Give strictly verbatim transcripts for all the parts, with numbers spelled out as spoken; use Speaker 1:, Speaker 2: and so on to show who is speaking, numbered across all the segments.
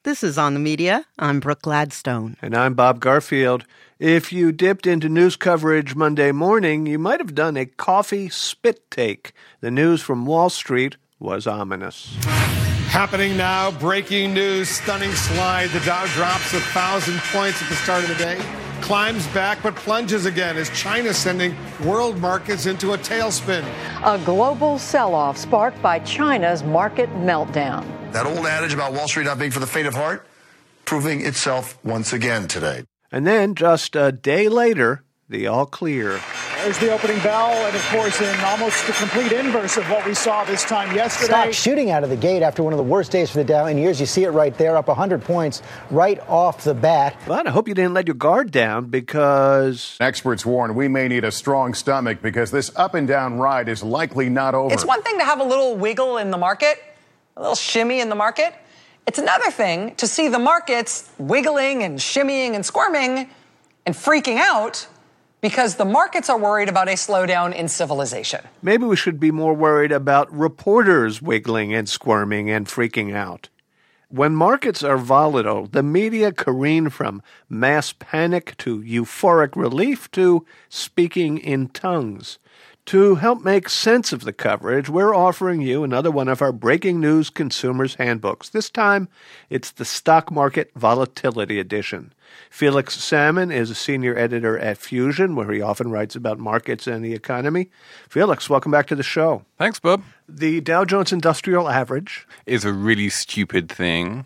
Speaker 1: This is On the Media. I'm Brooke Gladstone.
Speaker 2: And I'm Bob Garfield. If you dipped into news coverage Monday morning, you might have done a coffee spit take. The news from Wall Street was ominous.
Speaker 3: Happening now, breaking news, stunning slide. The Dow drops a thousand points at the start of the day, climbs back but plunges again as China sending world markets into a tailspin.
Speaker 4: A global sell-off sparked by China's market meltdown.
Speaker 5: That old adage about Wall Street not being for the faint of heart, proving itself once again today.
Speaker 2: And then just a day later, the all clear.
Speaker 6: There's the opening bell, and of course, in almost the complete inverse of what we saw this time yesterday.
Speaker 7: Stock shooting out of the gate after one of the worst days for the Dow in years. You see it right there, up one hundred points right off the bat.
Speaker 2: But I hope you didn't let your guard down because...
Speaker 8: Experts warn we may need a strong stomach because this up and down ride is likely not over.
Speaker 9: It's one thing to have a little wiggle in the market, a little shimmy in the market. It's another thing to see the markets wiggling and shimmying and squirming and freaking out because the markets are worried about a slowdown in civilization.
Speaker 2: Maybe we should be more worried about reporters wiggling and squirming and freaking out. When markets are volatile, the media careen from mass panic to euphoric relief to speaking in tongues. To help make sense of the coverage, we're offering you another one of our Breaking News Consumers Handbooks. This time, it's the Stock Market Volatility Edition. Felix Salmon is a senior editor at Fusion, where he often writes about markets and the economy. Felix, welcome back to the show.
Speaker 10: Thanks, Bob.
Speaker 2: The Dow Jones Industrial Average
Speaker 10: is a really stupid thing.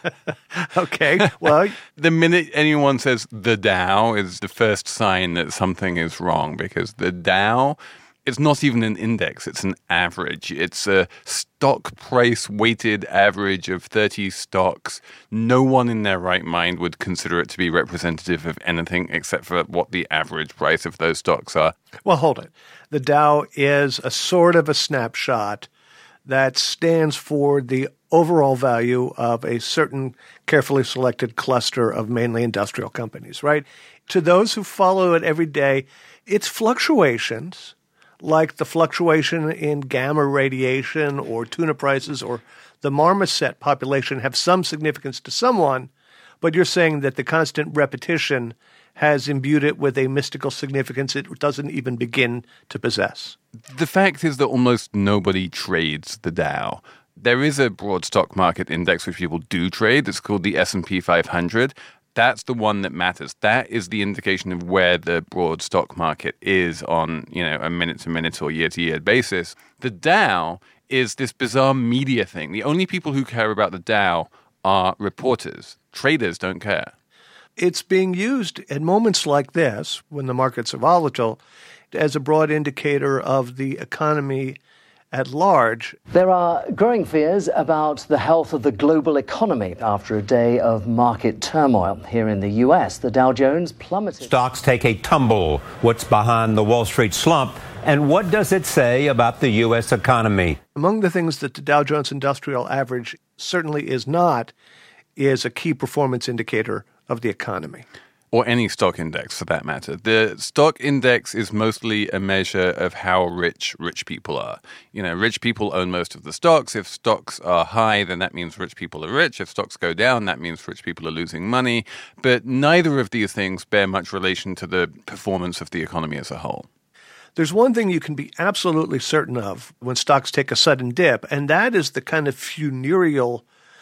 Speaker 2: Okay, well...
Speaker 10: The minute anyone says the Dow is the first sign that something is wrong, because the Dow... It's not even an index, it's an average. It's a stock price weighted average of thirty stocks. No one in their right mind would consider it to be representative of anything except for what the average price of those stocks are.
Speaker 2: Well, hold it. The Dow is a sort of a snapshot that stands for the overall value of a certain carefully selected cluster of mainly industrial companies, right? To those who follow it every day, its fluctuations, like the fluctuation in gamma radiation or tuna prices or the marmoset population, have some significance to someone, but you're saying that the constant repetition has imbued it with a mystical significance it doesn't even begin to possess.
Speaker 10: The fact is that almost nobody trades the Dow. There is a broad stock market index which people do trade. It's called the S and P five hundred. That's the one that matters. That is the indication of where the broad stock market is on, you know, a minute-to-minute or year-to-year basis. The Dow is this bizarre media thing. The only people who care about the Dow are reporters. Traders don't care.
Speaker 2: It's being used at moments like this, when the markets are volatile, as a broad indicator of the economy at large.
Speaker 4: There are growing fears about the health of the global economy after a day of market turmoil. Here in the U S, the Dow Jones plummeted.
Speaker 11: Stocks take a tumble. What's behind the Wall Street slump? And what does it say about the U S economy?
Speaker 2: Among the things that the Dow Jones Industrial Average certainly is not, is a key performance indicator of the economy.
Speaker 10: Or any stock index, for that matter. The stock index is mostly a measure of how rich rich people are. You know, rich people own most of the stocks. If stocks are high, then that means rich people are rich. If stocks go down, that means rich people are losing money. But neither of these things bear much relation to the performance of the economy as a whole.
Speaker 2: There's one thing you can be absolutely certain of when stocks take a sudden dip, and that is the kind of funereal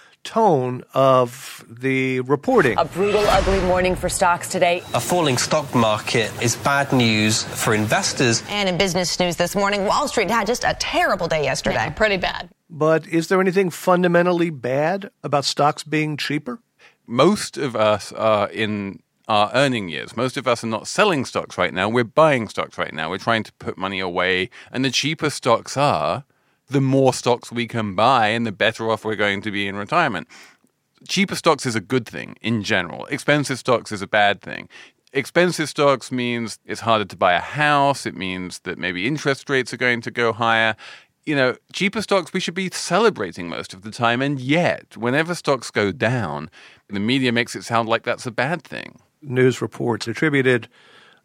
Speaker 2: tone of the reporting.
Speaker 12: A brutal, ugly morning for stocks today.
Speaker 13: A falling stock market is bad news for investors.
Speaker 14: And in business news this morning, Wall Street had just a terrible day yesterday.
Speaker 12: Yeah, pretty bad.
Speaker 2: But is there anything fundamentally bad about stocks being cheaper?
Speaker 10: Most of us are in our earning years. Most of us are not selling stocks right now. We're buying stocks right now. We're trying to put money away. And the cheaper stocks are, the more stocks we can buy and the better off we're going to be in retirement. Cheaper stocks is a good thing in general. Expensive stocks is a bad thing. Expensive stocks means it's harder to buy a house. It means that maybe interest rates are going to go higher. You know, cheaper stocks we should be celebrating most of the time. And yet, whenever stocks go down, the media makes it sound like that's a bad thing.
Speaker 2: News reports attributed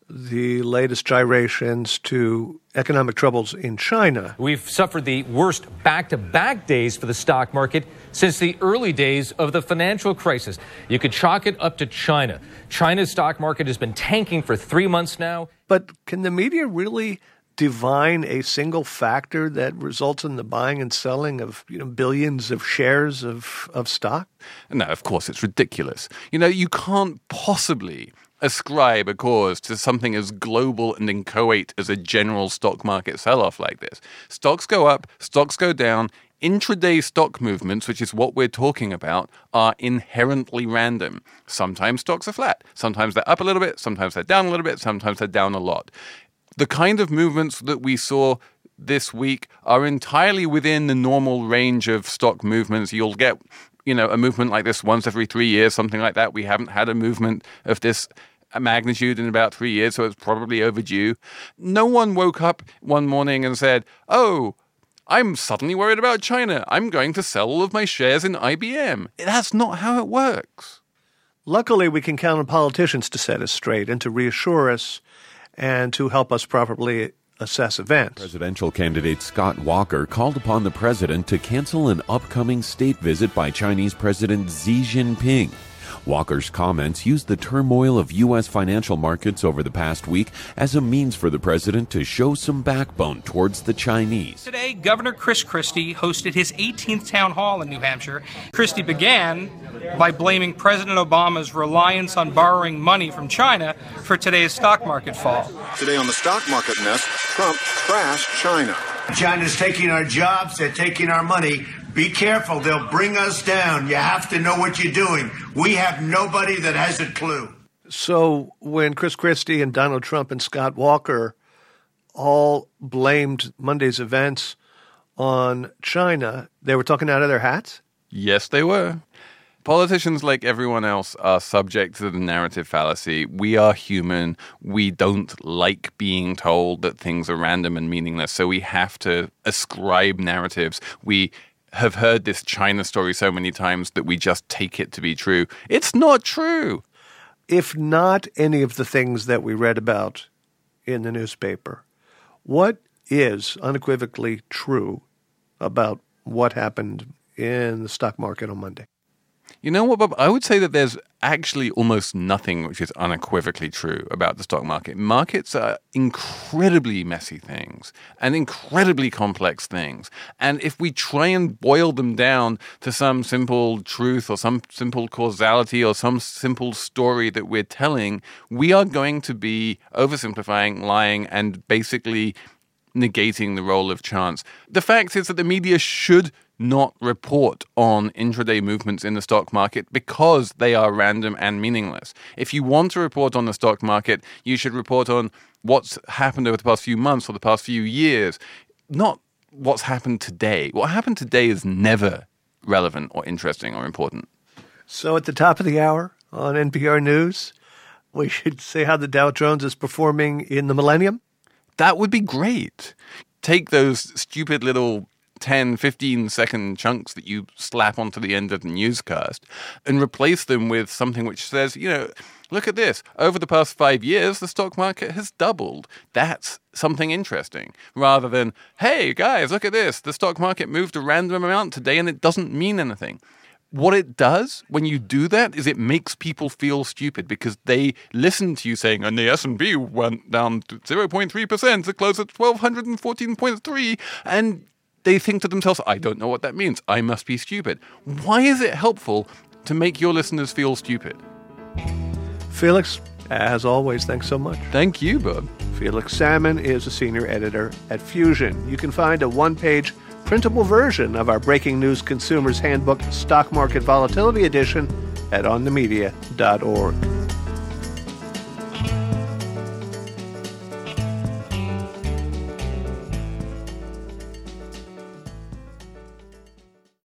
Speaker 2: the latest gyrations to economic troubles in China.
Speaker 15: We've suffered the worst back-to-back days for the stock market since the early days of the financial crisis. You could chalk it up to China. China's stock market has been tanking for three months now.
Speaker 2: But can the media really divine a single factor that results in the buying and selling of, you know, billions of shares of, of stock?
Speaker 10: No, of course, it's ridiculous. You know, you can't possibly ascribe a cause to something as global and inchoate as a general stock market sell-off like this. Stocks go up, stocks go down. Intraday stock movements, which is what we're talking about, are inherently random. Sometimes stocks are flat. Sometimes they're up a little bit. Sometimes they're down a little bit. Sometimes they're down a lot. The kind of movements that we saw this week are entirely within the normal range of stock movements. You'll get, you know, a movement like this once every three years, something like that. We haven't had a movement of this magnitude in about three years, so it's probably overdue. No one woke up one morning and said, oh, I'm suddenly worried about China. I'm going to sell all of my shares in I B M. That's not how it works.
Speaker 2: Luckily, we can count on politicians to set us straight and to reassure us and to help us properly assess events.
Speaker 16: Presidential candidate Scott Walker called upon the president to cancel an upcoming state visit by Chinese President Xi Jinping. Walker's comments used the turmoil of U S financial markets over the past week as a means for the president to show some backbone towards the Chinese.
Speaker 17: Today, Governor Chris Christie hosted his eighteenth town hall in New Hampshire. Christie began by blaming President Obama's reliance on borrowing money from China for today's stock market fall.
Speaker 18: Today on the stock market mess, Trump trashed China.
Speaker 19: China's taking our jobs, they're taking our money. Be careful, they'll bring us down. You have to know what you're doing. We have nobody that has a clue.
Speaker 2: So when Chris Christie and Donald Trump and Scott Walker all blamed Monday's events on China, they were talking out of their hats?
Speaker 10: Yes, they were. Politicians, like everyone else, are subject to the narrative fallacy. We are human. We don't like being told that things are random and meaningless, so we have to ascribe narratives. We have heard this China story so many times that we just take it to be true. It's not true.
Speaker 2: If not any of the things that we read about in the newspaper, what is unequivocally true about what happened in the stock market on Monday?
Speaker 10: You know what, Bob? I would say that there's actually almost nothing which is unequivocally true about the stock market. Markets are incredibly messy things and incredibly complex things. And if we try and boil them down to some simple truth or some simple causality or some simple story that we're telling, we are going to be oversimplifying, lying, and basically negating the role of chance. The fact is that the media should not report on intraday movements in the stock market because they are random and meaningless. If you want to report on the stock market, you should report on what's happened over the past few months or the past few years, not what's happened today. What happened today is never relevant or interesting or important.
Speaker 2: So at the top of the hour on N P R News, we should say how the Dow Jones is performing in the millennium?
Speaker 10: That would be great. Take those stupid little ten, fifteen second chunks that you slap onto the end of the newscast and replace them with something which says, you know, look at this. Over the past five years, the stock market has doubled. That's something interesting. Rather than, hey, guys, look at this. The stock market moved a random amount today and it doesn't mean anything. What it does when you do that is it makes people feel stupid because they listen to you saying, and the S and P went down to zero point three percent to close at twelve fourteen point three, and they think to themselves, I don't know what that means. I must be stupid. Why is it helpful to make your listeners feel stupid?
Speaker 2: Felix, as always, thanks so much.
Speaker 10: Thank you, Bob.
Speaker 2: Felix Salmon is a senior editor at Fusion. You can find a one-page printable version of our Breaking News Consumer's Handbook Stock Market Volatility Edition at on the media dot org.